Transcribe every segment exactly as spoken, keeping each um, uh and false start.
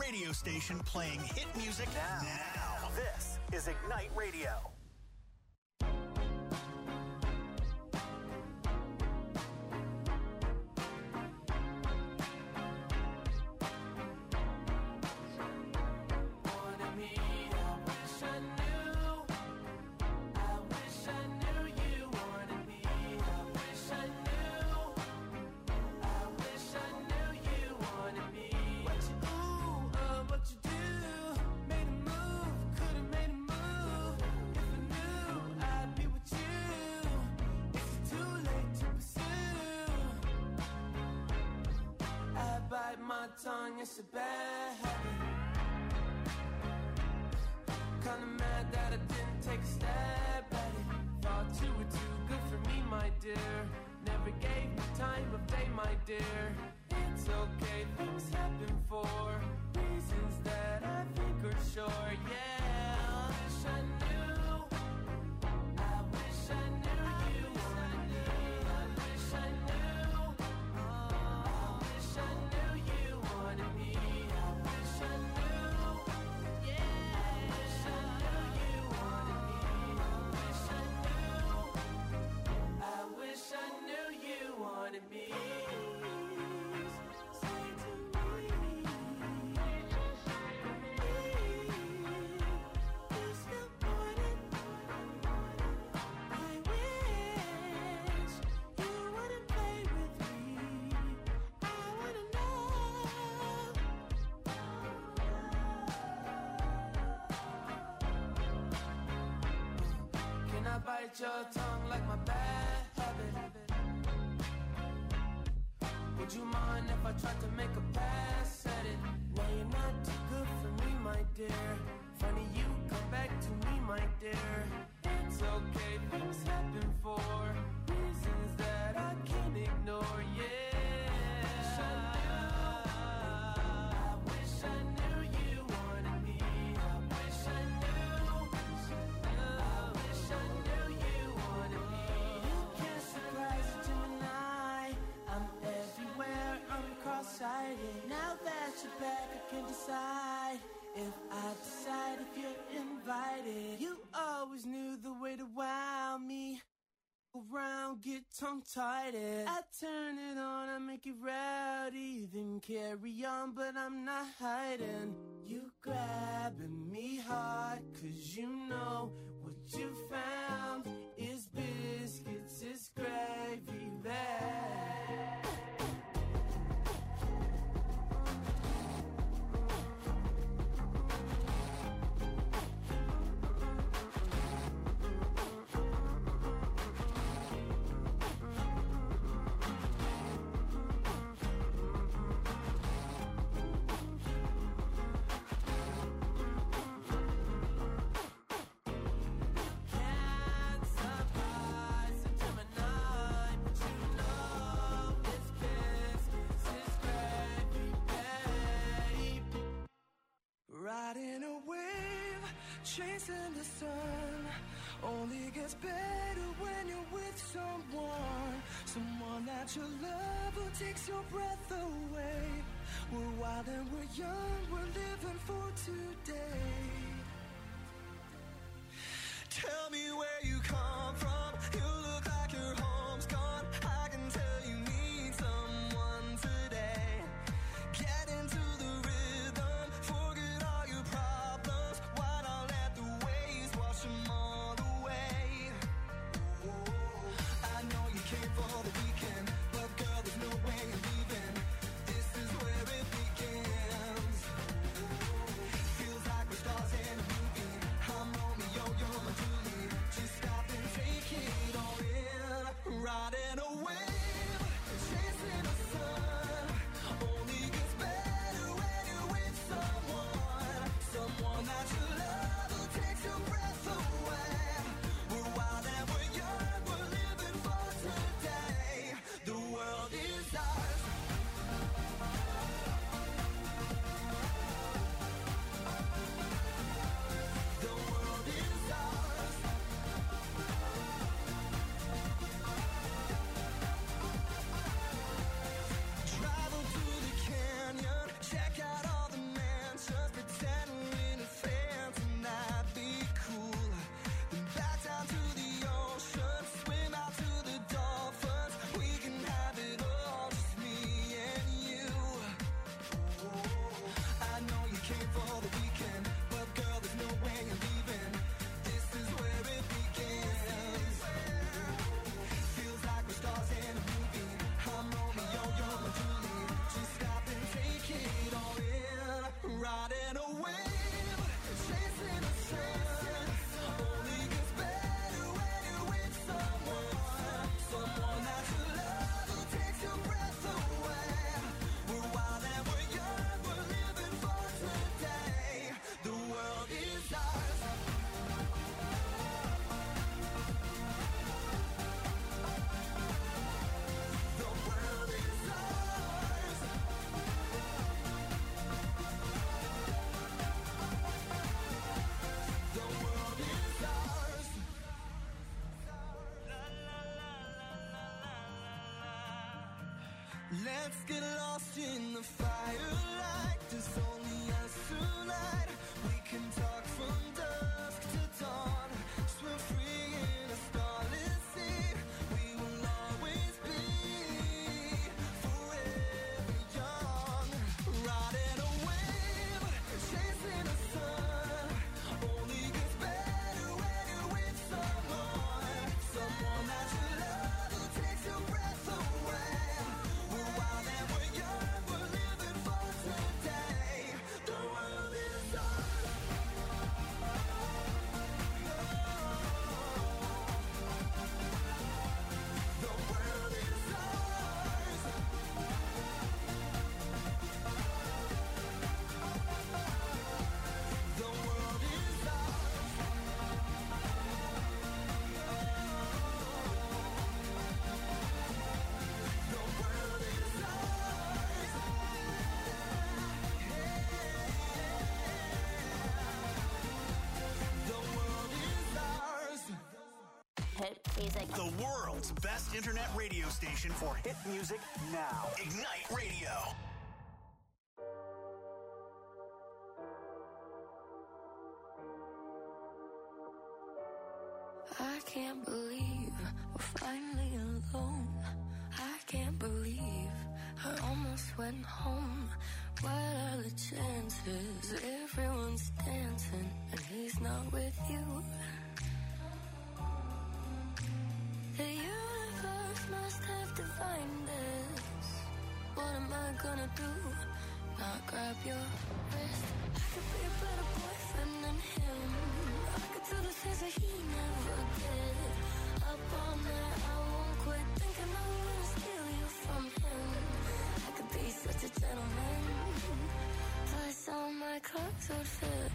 radio station playing hit music now. now. This is Ignite Radio. Tongue, it's a bad habit. Kinda mad that I didn't take a stab at it. Thought you were too good for me, my dear. Never gave me time of day, my dear. It's okay, things happen for reasons that I think are sure, yeah. I wish I knew. I wish I knew you wanted me. I wish I knew. I wish I knew you wanted me. I wish I knew. Yeah. I wish I knew you wanted me. I wish I knew. I wish I knew you wanted me. Bite your tongue like my bad habit. Would you mind if I tried to make a pass at it? No, you're not too good for me, my dear. Funny you come back to me, my dear. It's okay, things happen for reasons that I can't ignore, yeah. Now that you're back, I can decide if I decide if you're invited. You always knew the way to wow me. Around, get tongue-tied. I turn it on, I make it rowdy. Then carry on, but I'm not hiding. You grabbing me hard, cause you know what you found is biscuits, is gravy bag. Riding a wave, chasing the sun. Only gets better when you're with someone. Someone that you love who takes your breath away. We're wild and we're young, we're living for today. Tell me where you come from. You look like your home's gone. I can tell you need someone today. Get into the rhythm, forget all your problems. Why not let the waves wash them all away? I know you came for the weekend, but girl, there's no way you're leaving. This is where it begins. Feels like we're stars. Let's get lost in the firelight. There's only us tonight. We can talk from dusk to dawn. Swim free in a starless sea. We will always be forever young. Riding a wave, chasing the sun. Only gets better when you're with someone. Someone that you love who takes your breath away. We're wild and we're young, we're living for today. The world is ours. The world is ours. The world is ours. The world is ours. The world is ours. Hit music. The world's best internet radio station for Hit music now. Ignite Radio. I can't believe we're finally alone. I can't believe I almost went home. What are the chances? Everyone's dancing and he's not with you. The universe must have defined this. What am I gonna do? Not grab your wrist. I could be a better boyfriend than him. I could do the things that he never did. Up all night, I won't quit thinking I'm gonna steal you from him. I could be such a gentleman. Plus all my clothes would fit.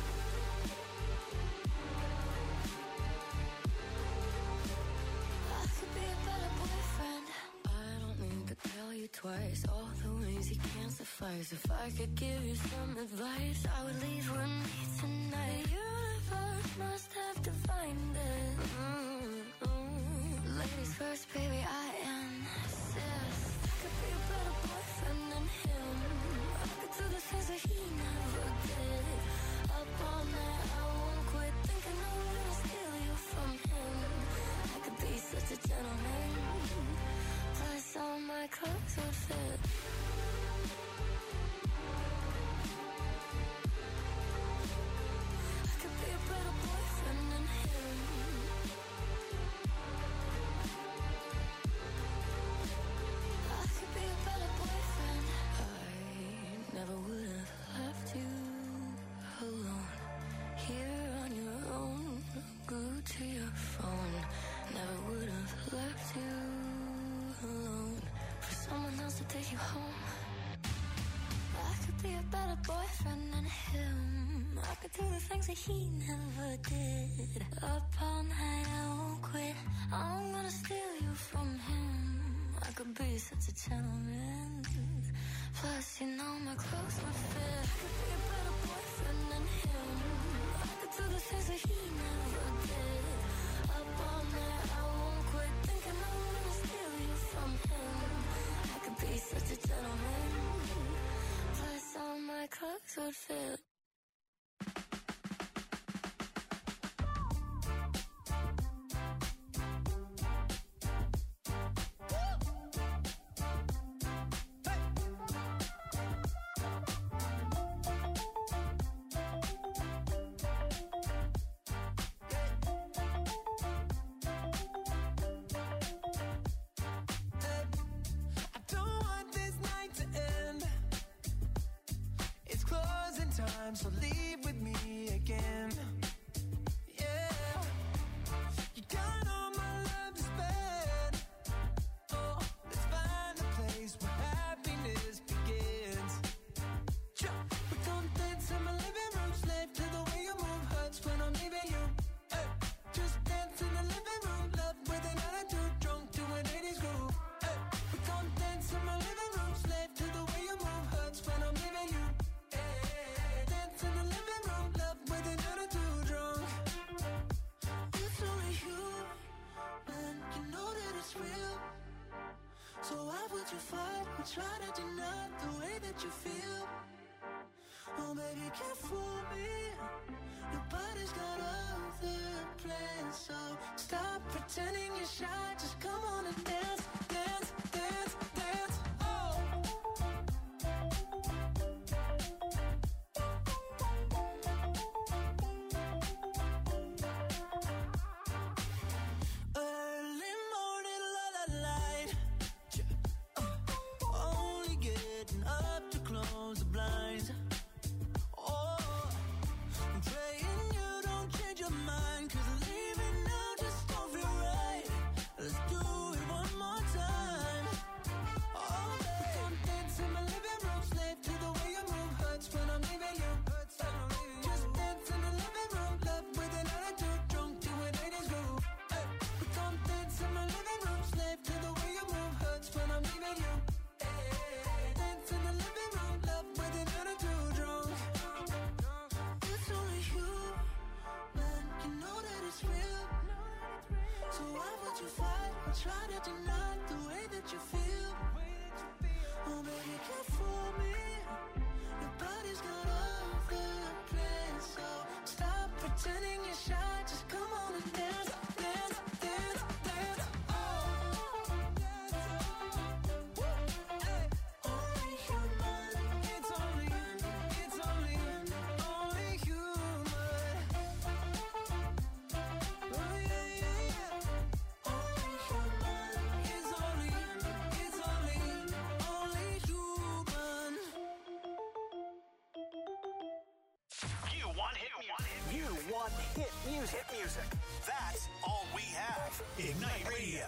I could be a better boyfriend. I don't need to tell you twice all the ways you can't suffice. If I could give you some advice, I would leave with me tonight. The universe must have defined it. Mm-hmm. Ladies first, baby, I insist. I could be a better boyfriend than him. I could do the things that he never did. Up all night, I won't quit thinking I'm gonna steal you from him. I could be such a gentleman. Plus all my clothes would fit. I could be a better boyfriend than him. I could be a better boyfriend. I never would have left you alone. Here on your own, glued to your phone. Never would have left you alone for someone else to take you home. I could be a better boyfriend than him. I could do the things that he never did. Up all night, I won't quit. I'm gonna steal you from him. I could be such a gentleman. Plus, you know my clothes would fit. I could be a better boyfriend than him. I could do the things that he never did. Up all night, I won't quit thinking I'm gonna steal you from him. I could be such a gentleman. Plus, all my clothes would fit. I don't want this night to end. It's closing time. will try to deny the way that you feel. Oh baby, can't fool me. Nobody's got other plans, so stop pretending you're shy. Just come on and dance, dance, dance, dance. Oh. Early morning, la la light. Uh, only getting up to close the blinds. Oh, I'm praying you don't change your mind, 'cause leaving now just don't feel right. Let's do it one more time. Oh, baby, come dance in my living room, slave to the way you move. Hurts when I'm leaving you. Hurts when I'm leaving you. Just dance in the living room, left with an attitude, drunk to an eighties groove. Hey, but come dance in my living room, slave to the way you move. Hurts when I'm leaving you. Hey, dance in the living room, left with an attitude, drunk. It's only you, man, you know that it's real. So why would you fight or try to deny the way that you feel? Oh baby, can't fool me. Nobody's got other plans, so stop pretending you're shy. Just come on and dance, dance, dance, dance. Oh, hey, only human. It's only, it's only, only human. Oh yeah, yeah, yeah. Only human. It's only, it's only, only human. You want hit music. You want hit music. Hit music. That's all we have. Ignite Radio.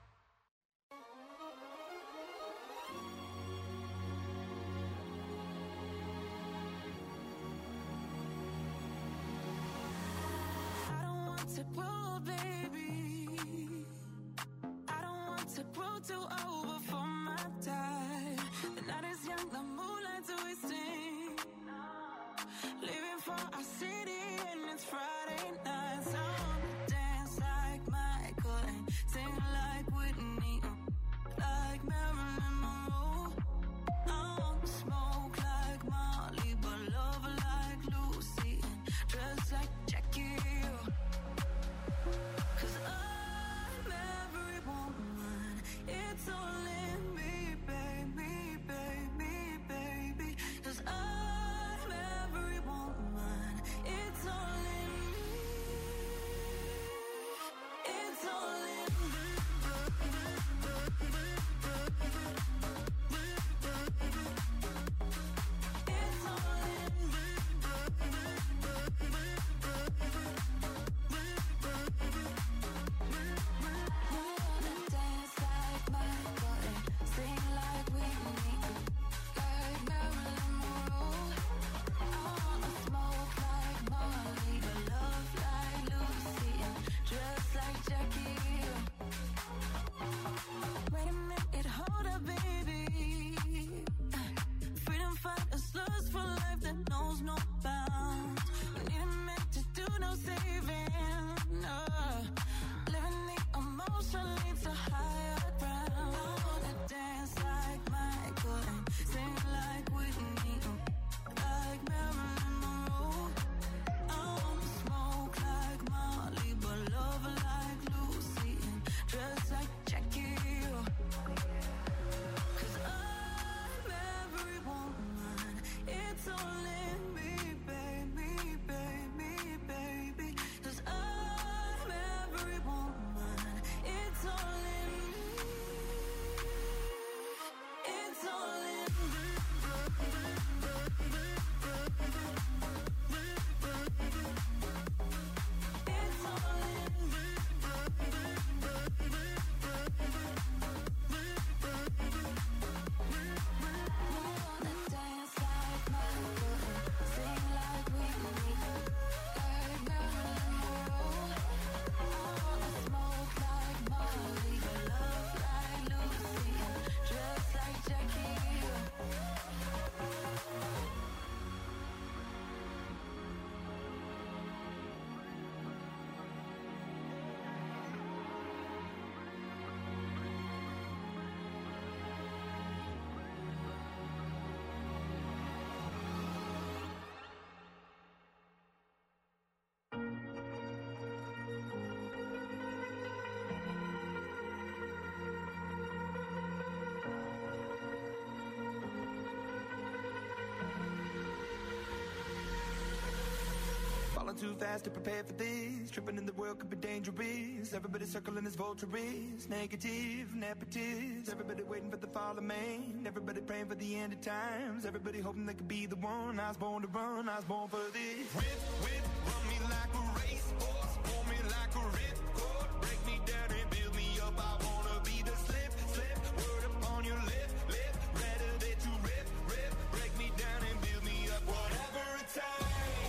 I don't want to grow, baby. I don't want to grow too old before my time. The night is young, the moonlight's wasting. Leaving for our city and it's Friday night. So I wanna dance like Michael and sing like Whitney, like Marilyn Monroe. I wanna smoke like Molly, but love like Lucy and dress like Jackie. 'Cause I'm every woman. It's all in me, baby, baby, baby. 'Cause I'm every woman. It's all in me. It's all in me. It's all in me. Wanna dance like Michael and sing like Whitney, like Marilyn Monroe. I wanna smoke like Molly, but love like Lucy and dress like Jackie. Wait a minute, hold up, baby. Freedom fighters lust for life that knows no bounds. We need a man to do no saving. No. Living the emotion leads to higher ground. I wanna dance like Michael and sing like Whitney, like Marilyn Monroe. I wanna smoke like Molly, but love like Lucy and dress like Jackie. 'Cause I'm every woman. It's all in me, baby, baby, baby. 'Cause I'm every woman. It's all in me. It's all in me. It's all in me. Wanna dance like Michael and sing like Whitney, like Marilyn Monroe. I wanna smoke Falling too fast to prepare for this. Tripping in the world could be dangerous. Everybody circling as vultures. Negative, nepotist. Everybody waiting for the fall of man. Everybody praying for the end of times. Everybody hoping they could be the one. I was born to run, I was born for this. Whip, whip, run me like a racehorse. Pull me like a ripcord. Break me down and build me up. I wanna be the slip, slip. Word upon your lip, lip. Rather that you rip, rip. Break me down and build me up. Whatever it takes.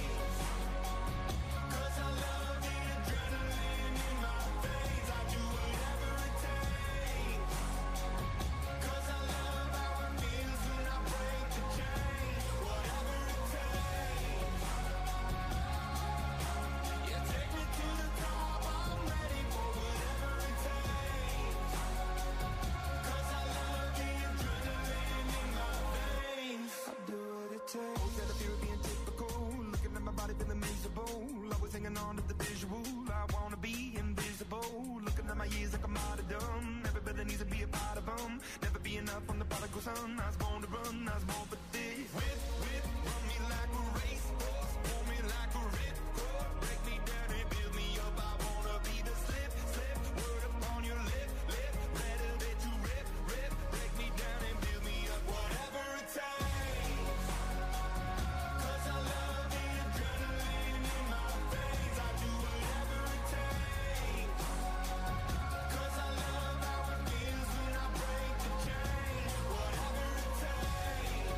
Hanging on to the visual, I wanna be invisible. Looking at my years like I'm out of dumb. Everybody needs to be a part of them. Never be enough on the prodigal son. I was born to run, I was born for this. Whip, whip, run me like a racehorse. Pull me like a ripcord. Break me down and build me up. I wanna be the slip, slip. Word upon your lip, lip. Better that you rip, rip. Break me down and build me up. Whatever it takes. Cause I love the adrenaline in my veins. I do whatever it takes. Cause I love how it feels when I break the chains. Whatever it takes.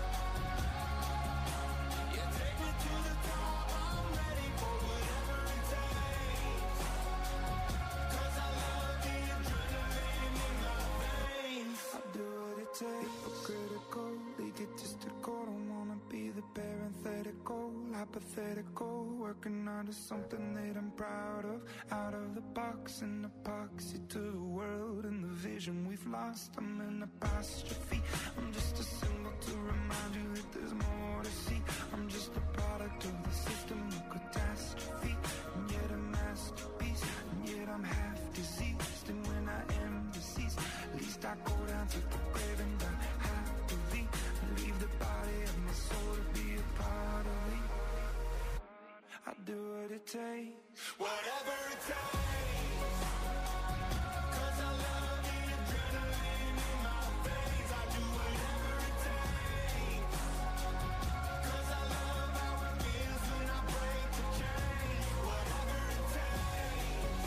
Yeah, take me to the top. I'm ready for whatever it takes. Cause I love the adrenaline in my veins. I do what it takes. Hypocritical, egotistical. Don't wanna be the parenthetical, hypothetical. Working out of something that I'm proud of. Out of the box, an epoxy to the world and the vision we've lost. I'm an apostrophe. I'm just a symbol to remind you that there's more to see. I'm just a product of the system of catastrophe. And yet a masterpiece. And yet I'm half diseased. And when I am deceased, at least I go down to the grave and die happily. Leave the body of my soul to be a part of me. I do what it takes. Whatever it takes. Cause I love the adrenaline in my veins. I do whatever it takes. Cause I love how it feels when I break the chains. Whatever it takes.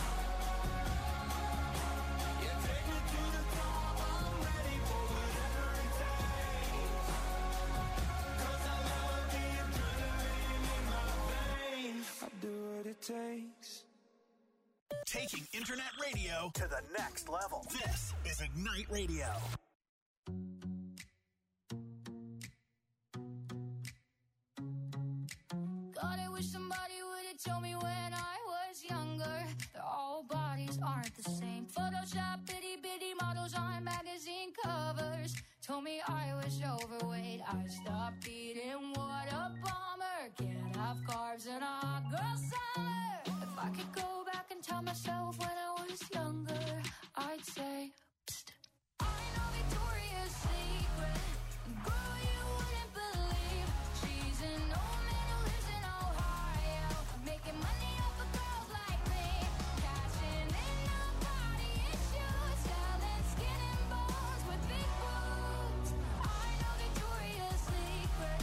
Yeah, take me to the top. I'm ready for whatever it takes. Cause I love the adrenaline in my veins. I do what it takes. Taking internet radio to the next level. This is Ignite Radio. God, I wish somebody would have told me when I was younger that all bodies aren't the same. Photoshop bitty bitty models on magazine covers told me I was overweight. I stopped eating, what a bummer. Can't have carbs in a hot girl summer. If I could go back and tell myself when I was younger, I'd say, psst, I know Victoria's Secret. Girl, you wouldn't believe she's an old man who lives in Ohio, making money off of girls like me, cashing in on body issues, selling skin and bones with big boobs. I know Victoria's Secret.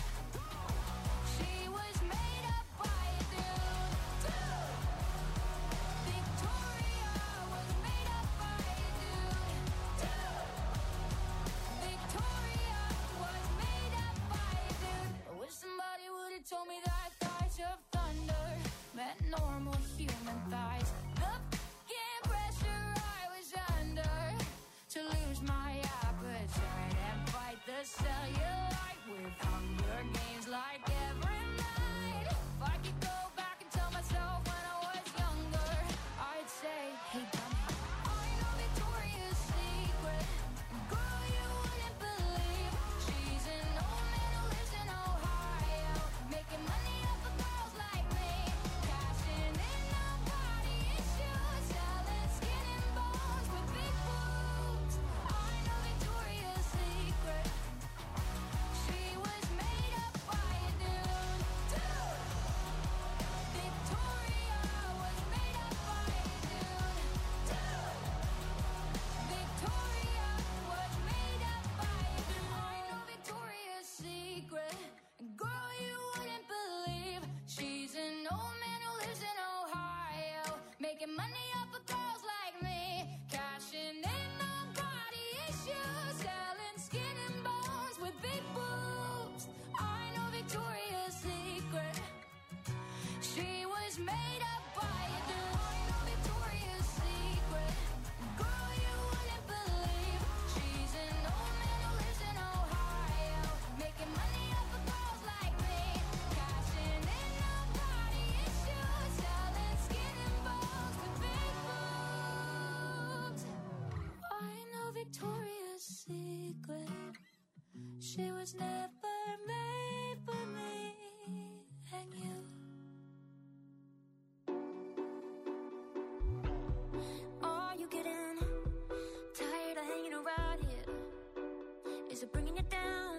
She was made up by a dude. Dude. Victoria's making money off of girls like me, cashing in on body issues, selling skin and bones with big boobs. I know Victoria's Secret, she was made up by a dude. I know Victoria's Secret, girl, you wouldn't believe. She's an old man who lives in Ohio, making money off of girls like me, cashing in on body issues, selling skin and bones with big boobs. I know Victoria's Secret, she was never made for me and you. Are you getting tired of hanging around here? Is it bringing you down?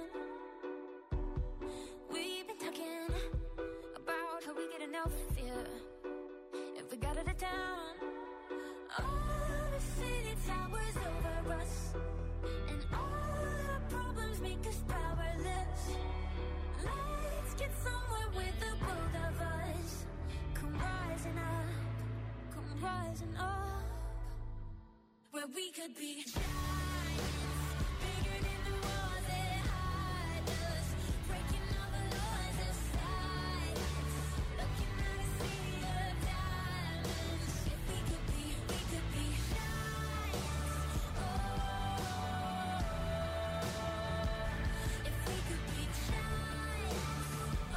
We've been talking about how we get enough fear if we got out of town. All the city towers over us, and all our problems make us powerless. Let's get somewhere with the both of us. Come rising up, come rising up, where we could be giants, bigger than the walls that hide us, breaking all the laws of science, looking at a sea of diamonds. If we could be, we could be giants. Oh, if we could be giants.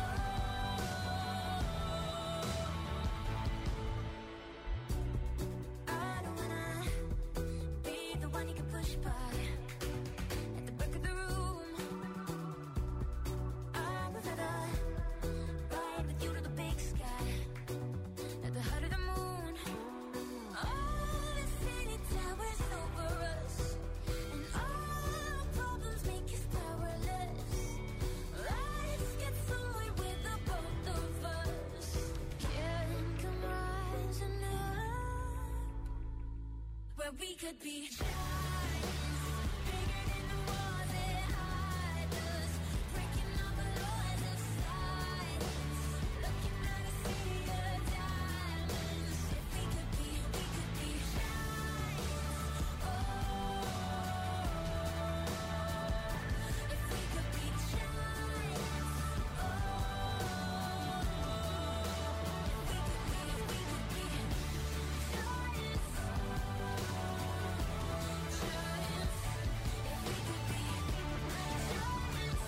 Oh, I don't wanna be the one you can push by at the back of the room. I would rather ride with you to the big sky, at the heart of the moon. All the city towers over us, and all our problems make us powerless. Let's get somewhere with the both of us. Can come rising up, where we could be giants, bigger than the walls that hide us, breaking all the laws of science, looking at a sea of diamonds. If we could be, we could be giants. Oh, if we could be giants. Oh, if we could be, we could be giants. Giants. If we could be giants.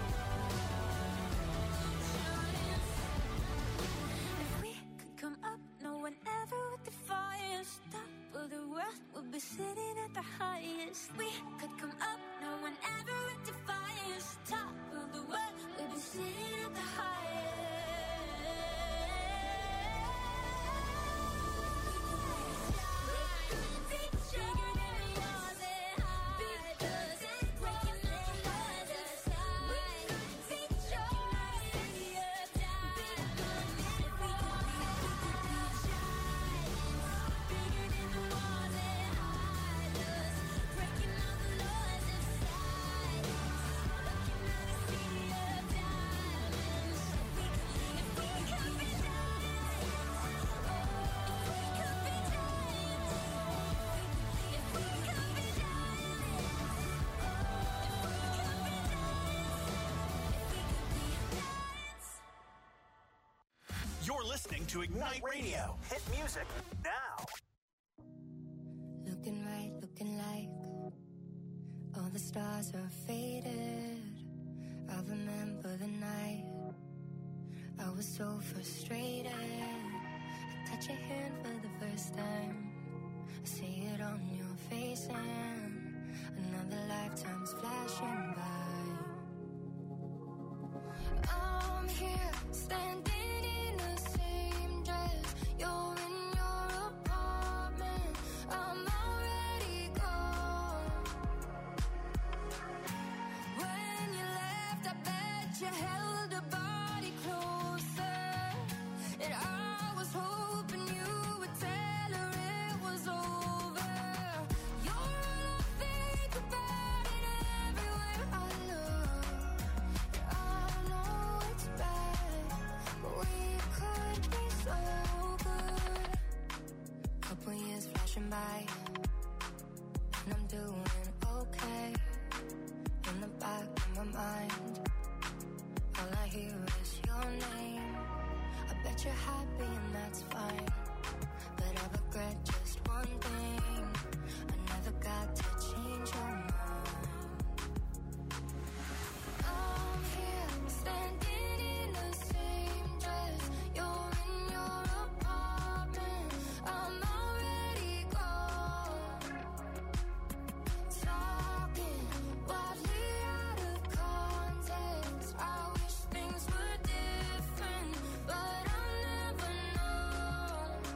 Giants. If we could come up, no one ever would defy us. Top of the world, we'd be sitting at the highest. We could come up, no one ever would defy us. Top of the world, we'd be sitting at the highest. Bigger than the walls that hide us, breaking all the laws of science, looking at a sea of diamonds. If we could be, we could be giants, bigger than the walls that hide us, breaking all the laws of science, looking at a sea of diamonds. If we could be, if we could be giants. Oh, if we could be giants. If we could be giants. Oh, if we could be giants. If we could be giants. You're listening to Ignite Radio. Hit music now. Looking right, looking like all the stars are faded. I remember the night I was so frustrated. I touch your hand for the first time, I see it on your face, and another lifetime's flashing by. I'm here, standing in the same dress. You're in your apartment, I'm already gone. When you left, I bet you held a body closer, and I was hoping you would tell her by, and I'm doing okay. In the back of my mind, all I hear is your name. I bet you're happy and that's fine, but I regret just one thing. I never got to change your mind. I'm here standing in the same dress. You're in your apartment. I'm already gone. Talking wildly out of context. I wish things were different, but I'll never know.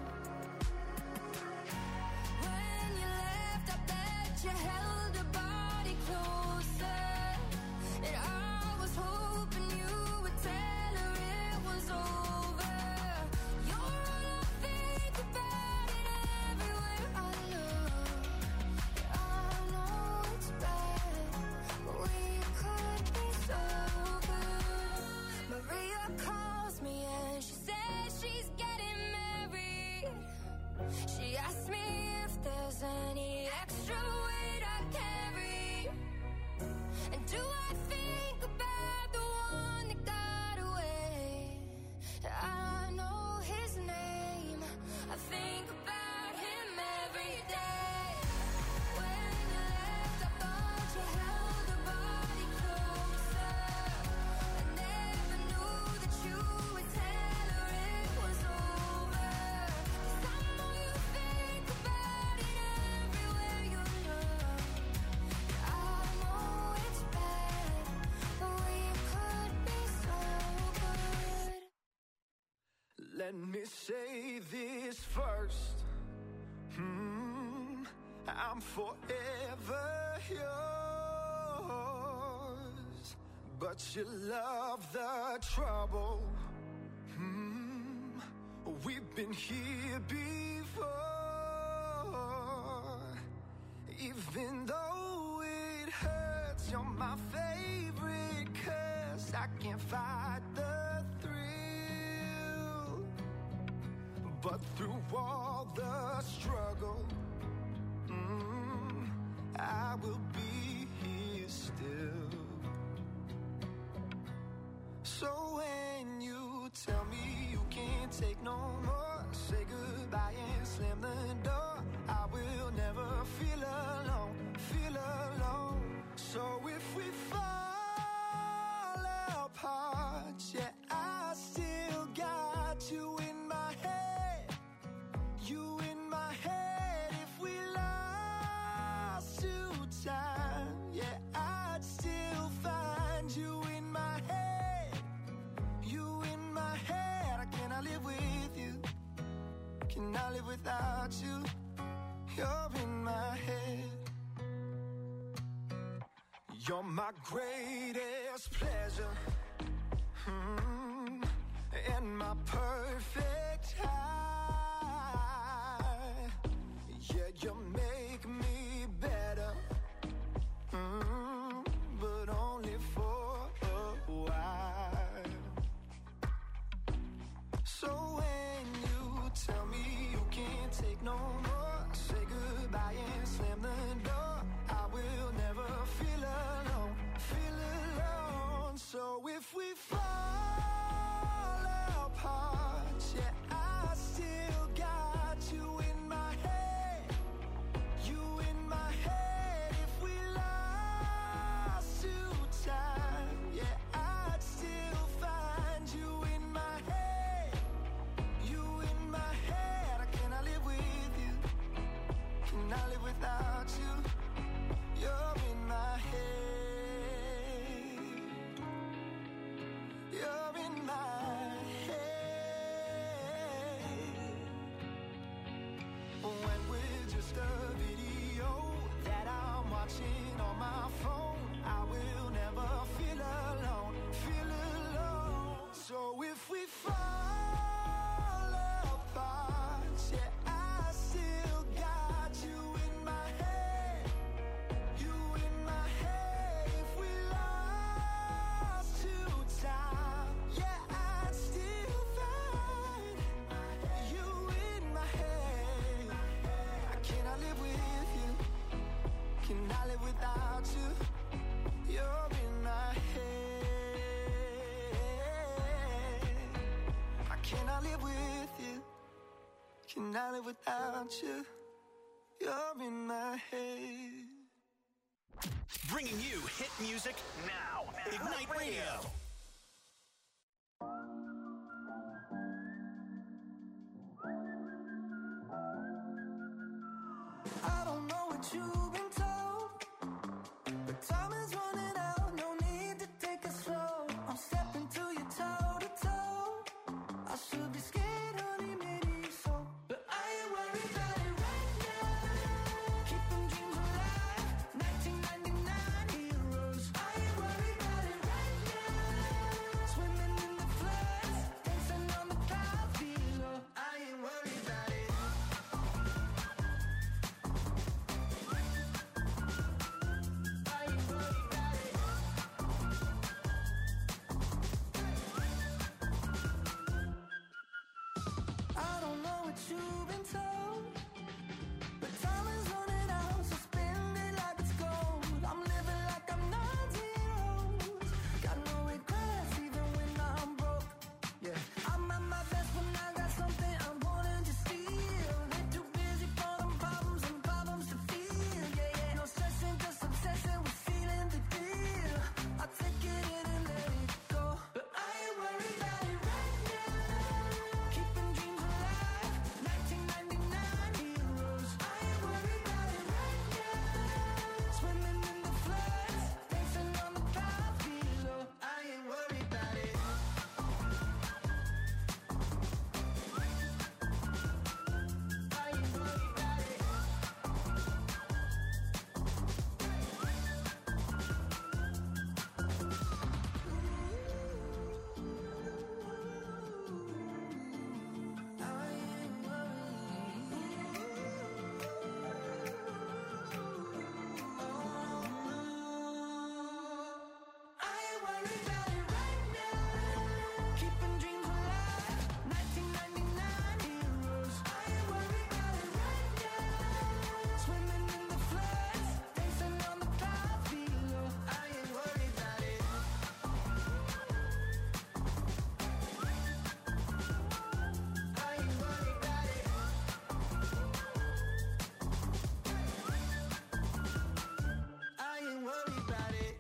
When you left, I bet you held your body closer, and I was hoping you would tell her it was over. You're all I think about, and everywhere I look, I know it's bad, but we could be so good. Maria calls me and she says she's getting married. She asked me if there's any extra weight I carry, and do I think about the one that got away? I know his name, I think about him every day. When you left, I thought you held her body closer. I never knew that you would tell her it was over. 'Cause I know you think about it everywhere you look. I know it's bad, but we could be so good. Let me say this first. Hmm, I'm forever yours, but you love the trouble. Hmm, we've been here before. Even though it hurts, you're my favorite curse. I can't fight the thrill, but through all the struggle, mm, I will be here still. So when you tell me you can't take no more, say goodbye and slam the door. I will never feel alone, feel alone. So if we fall apart, yeah, I still got you in my head, you in my head. If we lost to time, yeah, I'd still find you in my head, you in my head. I cannot live with you, cannot live without you. You're in my head. You're my greatest pleasure, hmm, and my perfect high. Yeah, you make me better, hmm, but only for a while. So when you tell me you can't take no more, say goodbye and slam the door. I will never feel alone, feel alone. So if we fall apart, yeah, I still got you in my head, you in my head. If we lost to time, yeah, I'd still find you in my head, you in my head. I cannot live with you, cannot live without you. You're in my head, you're in my head. When we're just a video that I'm watching on my phone, I will never feel alone, feel alone. So if we fall apart, yeah, I still got you in my head, Cannot live without you. You're in my head. I cannot live with you. Cannot live without you. You're in my head. Bringing you hit music now. Ignite Radio. I don't know what you've been told, but time is running out. No need to take it slow. I'm stepping to you toe to toe. I should be scared, honey, maybe so, but I ain't worried about it right now. Keeping dreams alive, nineteen ninety-nine heroes. I ain't worried about it right now. Swimming in the floods, dancing on the clouds below. I ain't worried about it. I don't know what you've been told, but time is running out, so spend it like it's gold. I'm living like I'm not zeros. Got no regrets even when I'm broke. Yeah, I'm at my best when I got something I'm wanting to steal. They're too busy for them problems and problems to feel. Yeah, yeah, no stressing, just obsessing with feeling the deal. I take it in and let it go, but I ain't worried about it right now. Keeping dreams alive, nineteen ninety-nine heroes. I ain't worried about it right now. Swimming in the floods, dancing on the clouds below. I ain't worried about it. I ain't worried about it. I ain't worried about it right now. Keeping dreams alive, nineteen ninety-nine heroes. I ain't worried about it right now. Swimming in the floods, dancing on the clouds below. I ain't worried about it. I ain't worried about it. I ain't worried about it.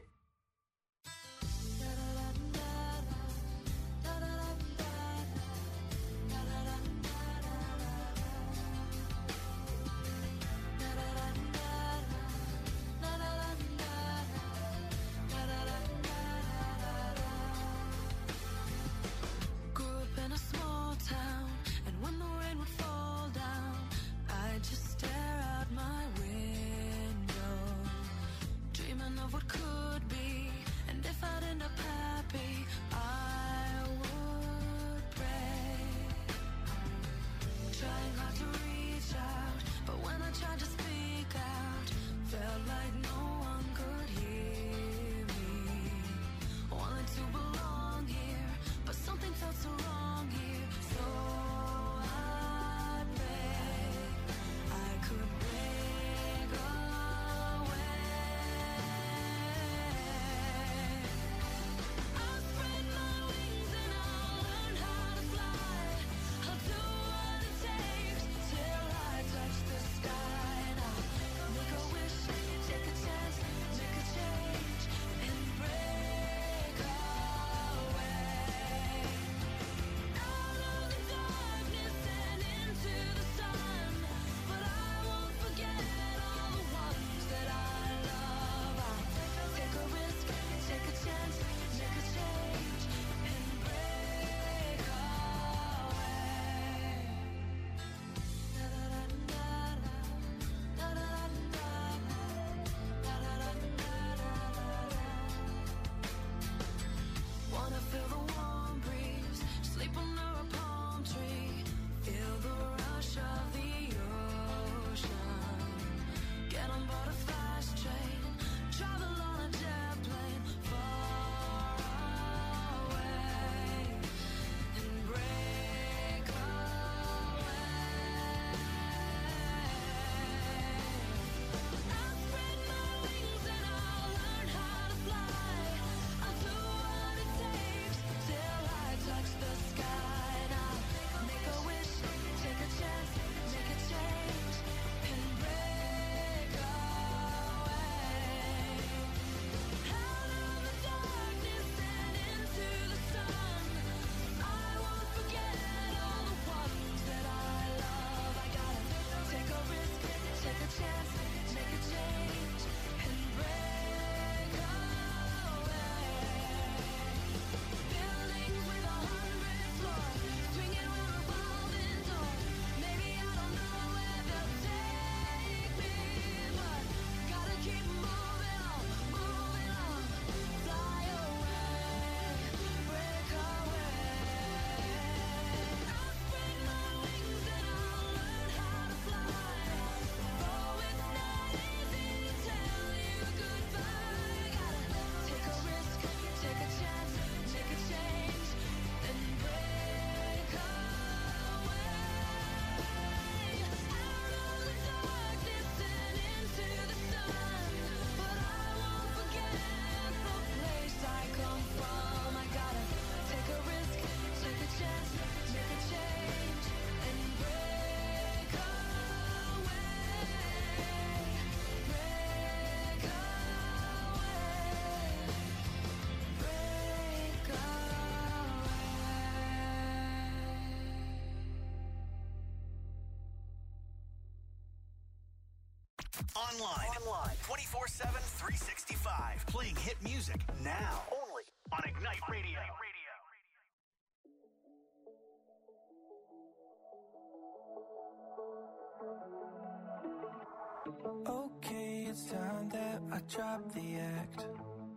Grew up in a small town, and when the rain would fall down, I'd just stare out my window, dreaming of what could be. And if I'd end up happy, I would pray, trying hard to reach out, but when I tried to speak out, felt like no one could hear me. Wanted to belong here, but something felt so wrong here. So I begged I could break away. Online. Online. twenty-four seven, three sixty-five. Playing hit music now. Only on Ignite Radio. Okay, it's time that I drop the act.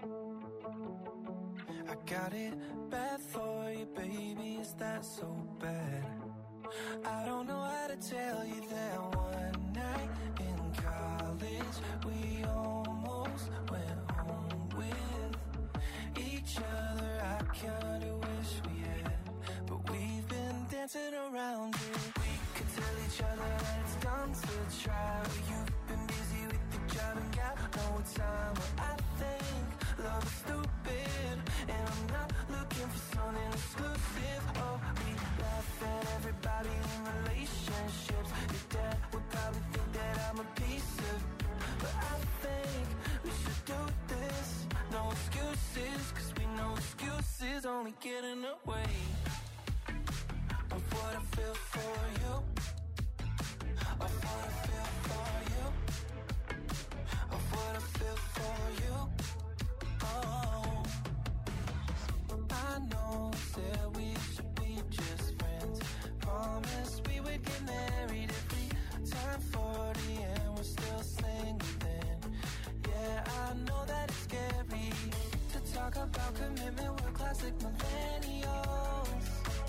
I got it bad for you, baby, is that so bad? I don't know how to tell you that one night in college we almost went home with each other. I kinda wish we had, but we've been dancing around it. We could tell each other that it's dumb to try, but you've been busy with the job and got no time. But I think love is stupid, and I'm not looking for something exclusive. Oh, we laugh at everybody in relationships. Your dad would probably think that I'm a piece of, but I think we should do this. No excuses, cause we know excuses only get in the way of what I feel for you, of what I feel for you, of what I feel for you. Oh, I know that we should be just friends. Promised we would get married every time forty and we're still single then. Yeah, I know that it's scary to talk about commitment, we're classic millennials.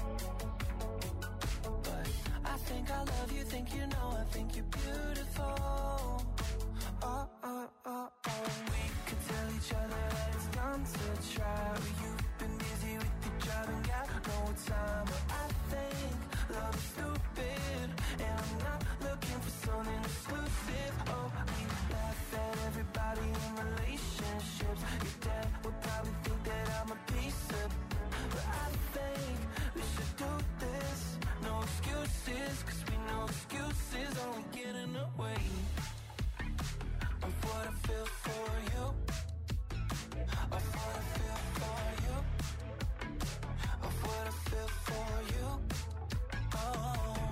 But I think I love you, think you know, I think you're beautiful. Oh, oh, oh, oh. We could tell each other that it's dumb to try, but you've been busy with the job and got no time. But I think love is stupid, and I'm not looking for something exclusive. Oh, we laugh at everybody in relationships. Your dad would probably think that I'm a piece of, but I think we should do this. No excuses, cause we know excuses only get in the way of what I feel for you, of what I feel for you, of what I feel for you. Oh,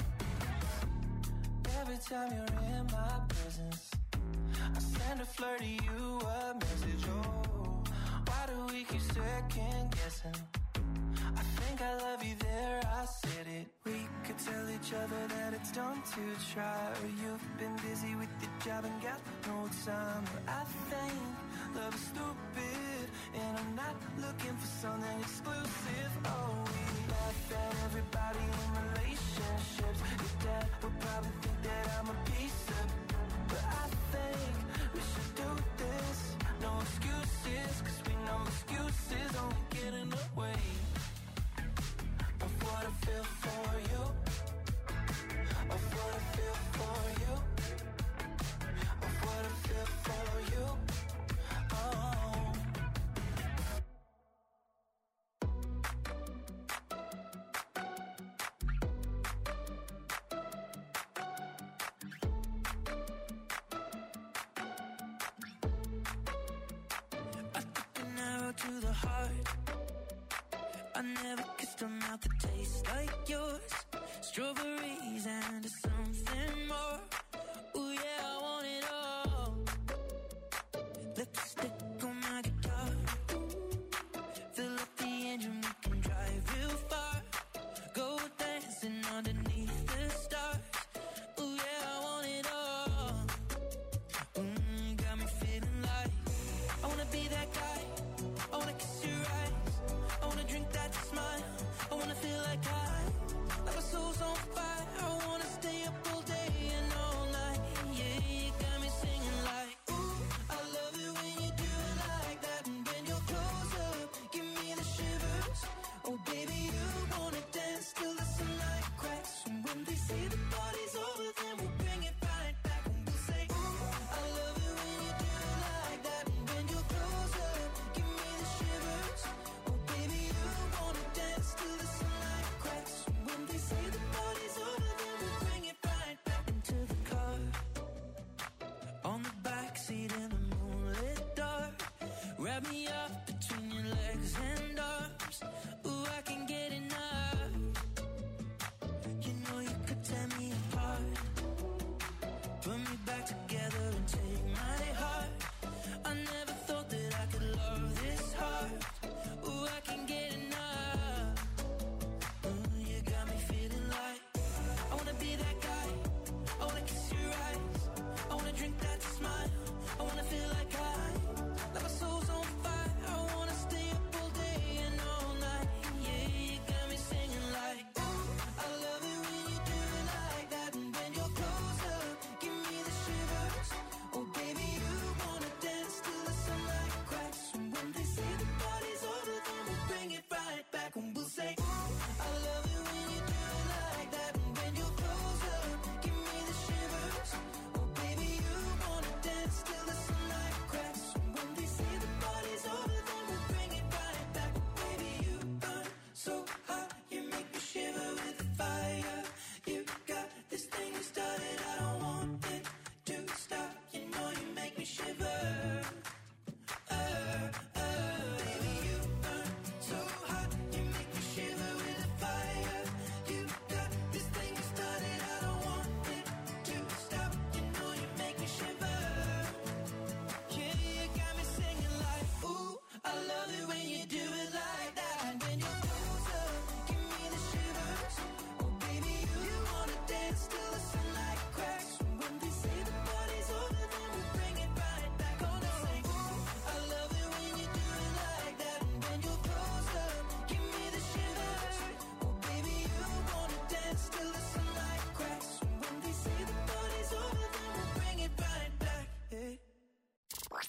every time you're in my presence, I send a flirt to you a message. Oh, why do we keep second guessing? I think I love you there, I said it. We could tell each other that it's dumb to try, or you've been busy with the job and got no time. But I think love is stupid, and I'm not looking for something exclusive. Oh, we laugh at everybody in relationships. Your dad would probably think that I'm a piece of, but I think we should do this. No excuses, cause we know excuses only get in the way of what I feel for you, of what I feel for you, of what I feel for you. Oh, I took an arrow to the heart. I never kissed a mouth that tastes like yours. Strawberries and something more. Ooh yeah, I want it all. Lipstick on my guitar. Fill up the engine, we can drive real far. Go dancing underneath the stars. Ooh yeah, I want it all. Mm, got me feeling like I wanna be that guy. I wanna kiss your eyes. I wanna drink that smile. I wanna feel like I, like my soul's on fire. I wanna stay up all day and all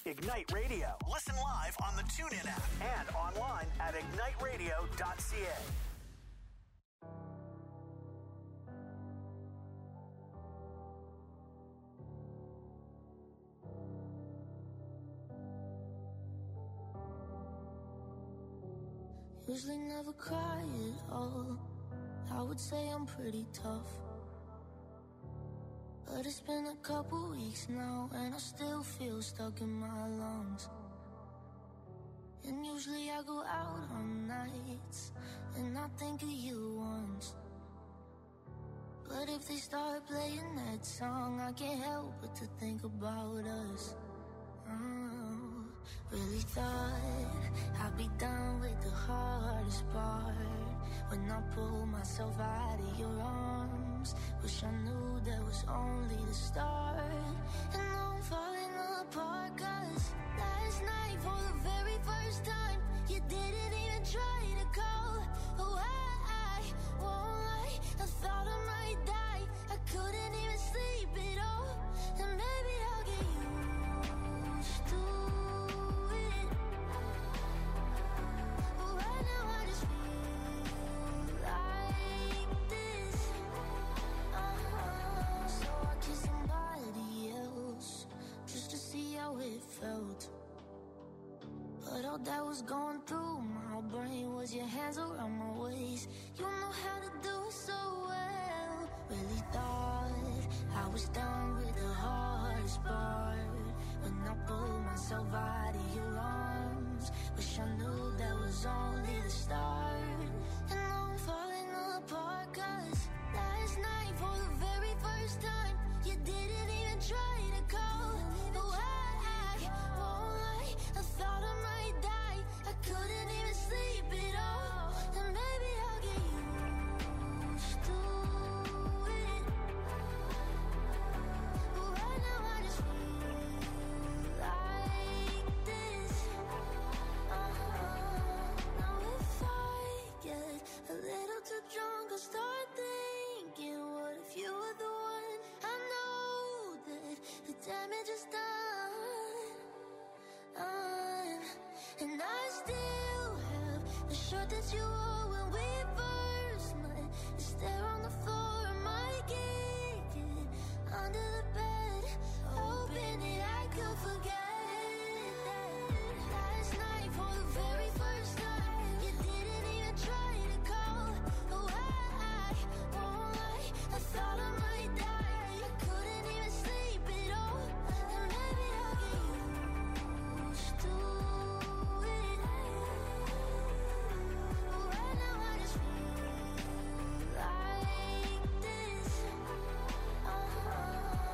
Ignite Radio. Listen live on the TuneIn app and online at ignite radio dot c a. Usually never cry at all. I would say I'm pretty tough, but it's been a couple weeks now and I still feel stuck in my lungs. And usually I go out on nights and I think of you once, but if they start playing that song, I can't help but to think about us. Oh, really thought I'd be done with the hardest part when I pull myself out of your arms. Wish I knew that was only the start. And now I'm falling apart, cause last night for the very first time you didn't even try to call. Oh, I, I won't lie, I thought I might die. I couldn't even sleep at all. And maybe I'll get used to it, but right now I just feel like this. Uh-huh. So I kissed somebody else just to see how it felt, but all that was going through my brain was your hands around my waist. You know how to do it so well. Really thought I was done with the hardest part when I pulled myself out of your arms. Wish I knew that was only the start. And now I'm falling apart, cause last night for the very first time you didn't even try to call. Oh, I, I won't lie, I thought I might die. I couldn't even sleep at all. And maybe I'll get used to it, but right now I just feel like this. Uh-huh. Now if I get a little too drunk, I'll start thinking, what if you were the one? I know that the damage is done, done. And I still have the shirt that you wore when we first met. It's there on the floor, I might kick it under the bed, hoping that I could forget that last night for the very first time you didn't even try to call. Oh, I, I won't lie, I thought I might die. I couldn't even sleep at all. And maybe I'll get used to it, but right now I just feel like this. Uh-huh.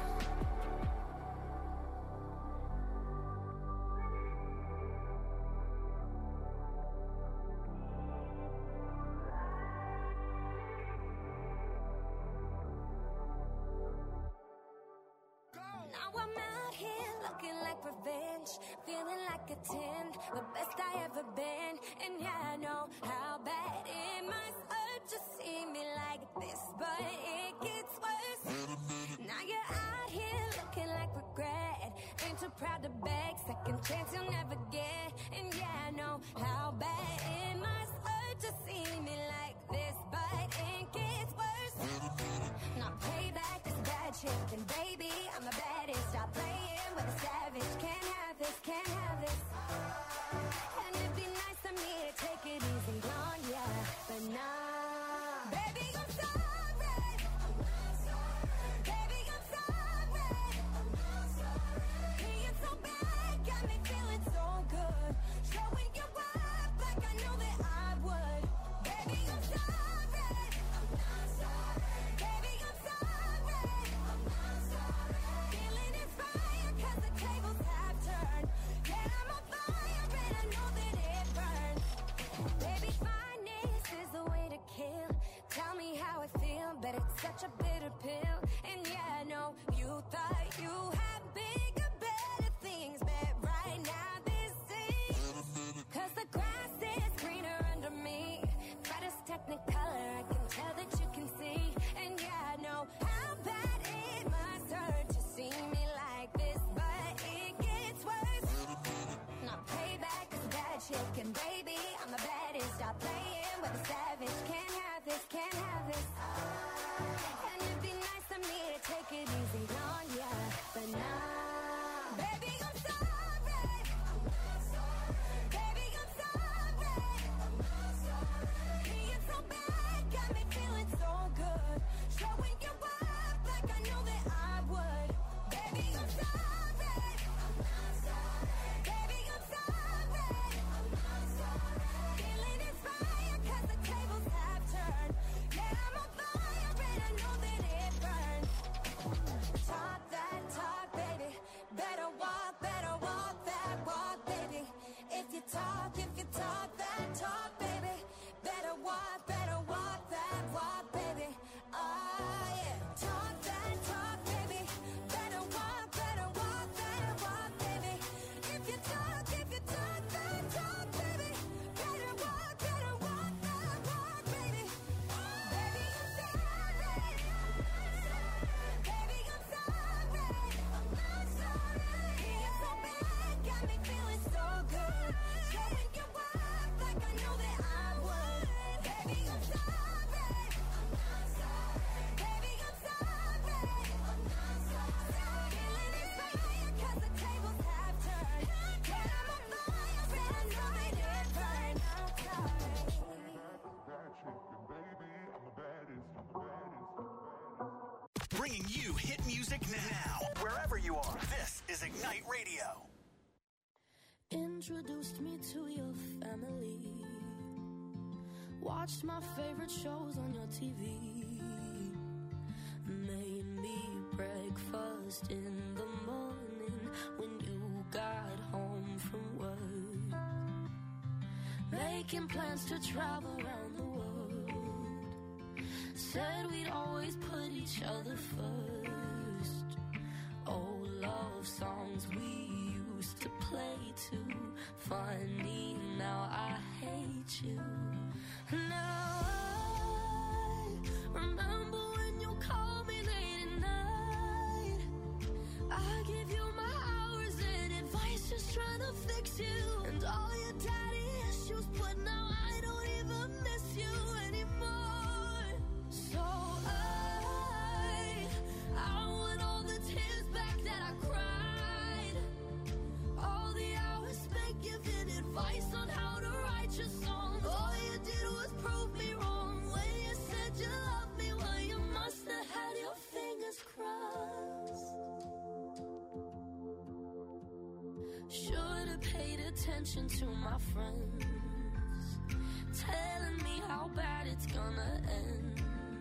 Now I'm out here looking like revenge, feeling like a ten, the best I ever been. And yeah, I know how bad it must hurt to see me like this, but it gets worse. Now you're out here looking like regret, ain't too proud to beg, second chance you'll never get. And yeah, I know how bad it must hurt to see me like this, but it gets worse. Now payback is bad shit, and baby, I'm the baddest. Stop playing with a savage. Can't have this, can't have this. And it'd be nice of me to take it easy on ya, but nah. Baby, I'm sorry. Baby, I'm sorry. Being so bad got me feeling so good. Showing you up like I knew that I would. Baby, I'm sorry. Baby, I'm sorry. baby, I'm the baddest. Stop playing with a savage. Can't have this, can't have this. And it'd be nice of me to take it easy on ya, but nah. Baby, I'm sorry. Baby, I'm sorry. Being so bad got me feeling so good. Showing you up like I knew that I would. Baby, I'm sorry. Baby, I'm sorry. Feeling inspired 'cause the tables have turned. Yeah, I'm on fire and I know that it burns. Talk that talk, baby. Better walk, better walk that walk, baby. If you talk, if you talk that talk, baby. Better walk, better walk that walk, baby. Oh yeah. Talk that talk, baby. Better walk, better walk that walk, baby. If you talk, if you talk that talk, baby. Better walk, better walk that walk, baby. Baby, I'm sorry. Baby, I'm sorry. I'm sorry. Being so bad got me feeling so good. Showing you up like I know that I would. Baby, I'm sorry. Baby, I'm sorry. Feeling inspired 'cause the tables have turned. Yeah, I'm on fire and I know that it burns. I'm sorry. Bringing you hit music now. Wherever you are, this is Ignite Radio. Introduced me to your family. Watched my favorite shows on your T V. Made me breakfast in the morning when you got home from work. Making plans to travel around the world. Said we'd always put each other first. Old love songs we used to play too. Funny, now I hate you. Now I remember when you called me late at night. I give you my hours and advice, just trying to fix you. And all your daddy issues, but now I don't even miss you anymore. So I, I want all the tears back that I cried. All the hours spent giving advice on how to write your songs. All you did was prove me wrong when you said you loved me. Well, you must have had your fingers crossed. Should have paid attention to my friends, telling me how bad it's gonna end.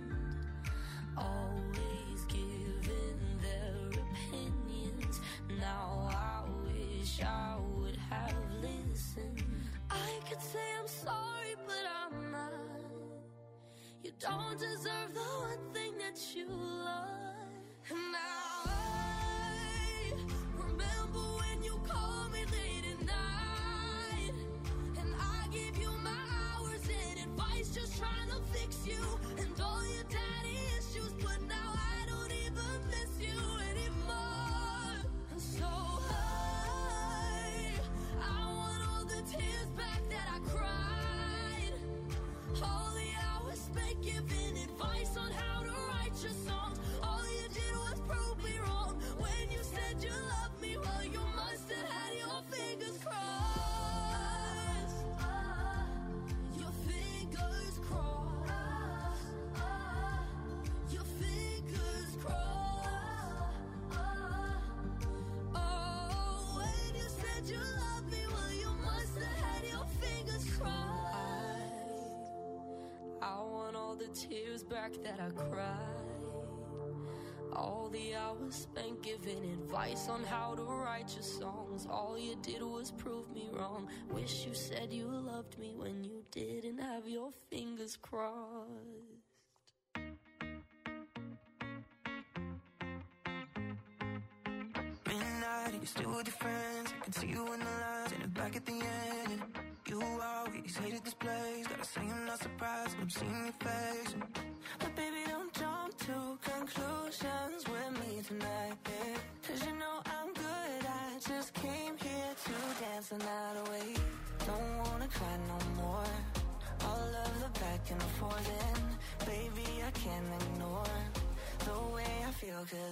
Always giving their opinions. Now I wish I would have listened. I could say I'm sorry, but I'm not. You don't deserve the one thing that you love. And now I remember when you called me late at night. And I gave you my hours and advice, just trying to fix you. And all your daddy issues, but now I don't even miss you anymore. And so I, I want all the tears back that I cried. All the hours spent giving advice on how to write your songs. All you did was prove me wrong when you said you loved me. Well, you must have had your fingers crossed. Your fingers crossed. Your fingers crossed. Oh, when you said you loved me, well, you must have had your fingers crossed. I want all the tears back that I cried. All the hours spent giving advice on how to write your songs. All you did was prove me wrong. Wish you said you loved me when you didn't have your fingers crossed. Midnight, you're still with your friends. I can see you in the lines and back at the end. You always hated this place. Gotta say I'm not surprised when I'm seeing your face. But baby, don't jump to conclusions with me tonight, yeah. Cause you know I'm good, I just came here to dance the night away. Don't wanna cry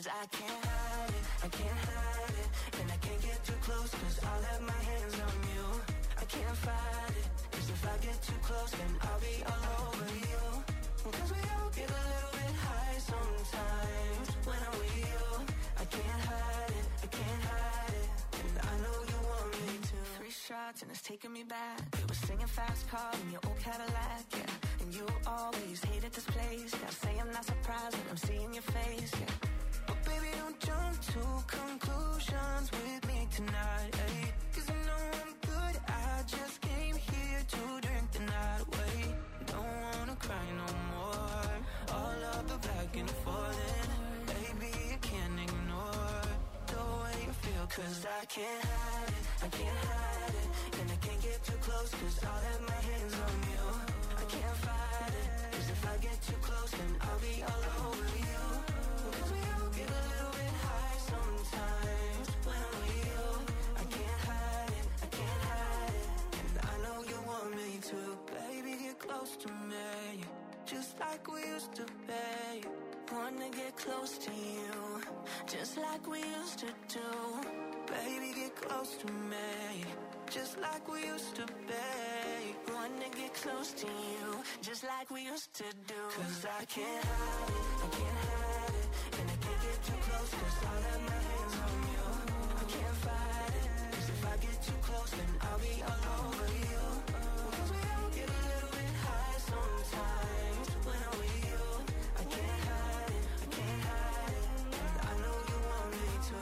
Cause I can't hide it, I can't hide it. And I can't get too close cause I'll have my hands on you. I can't fight it, cause if I get too close then I'll be all over you. Cause we all get a little bit high sometimes when I'm with you. I can't hide it, I can't hide it. And I know you want me to. Three shots and it's taking me back. You were singing fast car in your old Cadillac, yeah. And you always hated this place. Gotta say I'm not surprised when I'm seeing your face, yeah. But baby, don't jump to conclusions with me tonight, ayy. Cause I know I'm good, I just came here to drink the night away. Don't wanna cry no more. All of the back and forth, baby, I can't ignore the way you feel. Cause I can't hide it, I can't hide it. And I can't get too close cause I'll have my hands on you. I can't fight it, cause if I get too close then I'll be all over you. Cause we all get a little bit high sometimes when I'm with you. I can't hide it, I can't hide it. And I know you want me to. Baby, get close to me, just like we used to be. Wanna get close to you, just like we used to do. Baby, get close to me, just like we used to be. Wanna get close to you, just like we used to do. Cause I can't hide it, I can't hide it. And I can't get too close cause I'll have my hands on you. I can't fight it, cause if I get too close then I'll be all over you. Cause we all get a little bit high sometimes when I'm with you. I can't hide it, I can't hide it. And I know you want me to.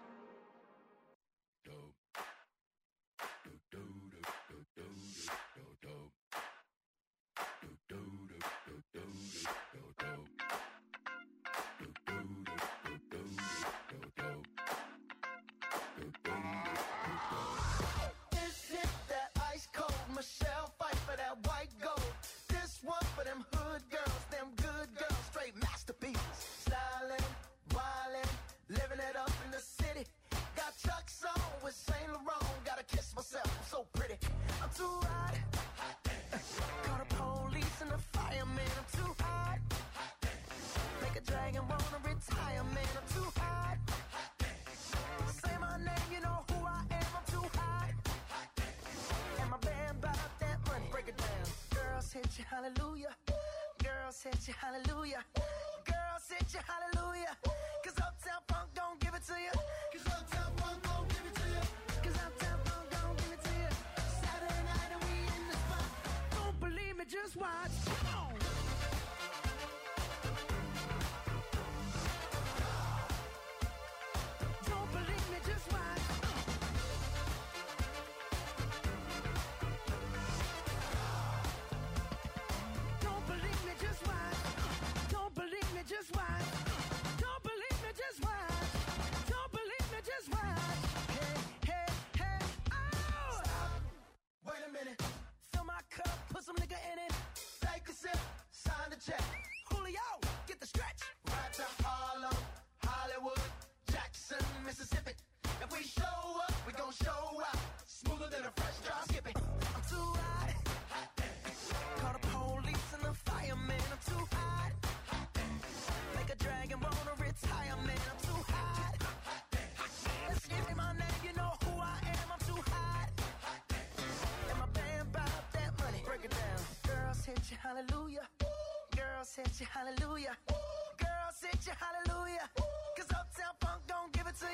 This hit that ice cold Michelle fight for that white gold. This one for them hood girls, them good girls, straight masterpieces. Stylin', wildin', living it up in the city. Got Chuck's on with Saint Laurent. Gotta kiss myself, I'm so pretty. I'm too hot. Call the police and the fireman. I'm too hot. Make a dragon wanna retire, man. I'm too hot. Say my name, you know who I am. I'm too hot. And my band bought that money. Break it down. Girls hit you, hallelujah. Girls hit you, hallelujah. Girls hit you, hallelujah. Cause Uptown Funk don't give it to you. Cause Uptown Funk don't give it to you. Cause Uptown Funk don't give it to you. Saturday night and we in the spot. Don't believe me, just watch. Come on. Don't believe me, just watch. Don't believe me, just watch. Don't believe me, just watch. Don't believe me, just watch. Don't believe me, just watch. Hey, hey, hey, oh! Stop. Wait a minute. Fill my cup, put some nigga in it. Take a sip, sign the check. Julio, get the stretch. Right to Harlem, Hollywood, Jackson, Mississippi. If we show up, we gon' show out. Smoother than a fresh drop skipping. I'm too hot. Call the police and the fireman. I'm too hot. Make a dragon wanna retire, man. I'm too hot. Let's give me my name, you know who I am. I'm too hot. And my band bought that money. Break it down. Girls hit you, hallelujah. Girls hit you, hallelujah. Girls hit you, hallelujah.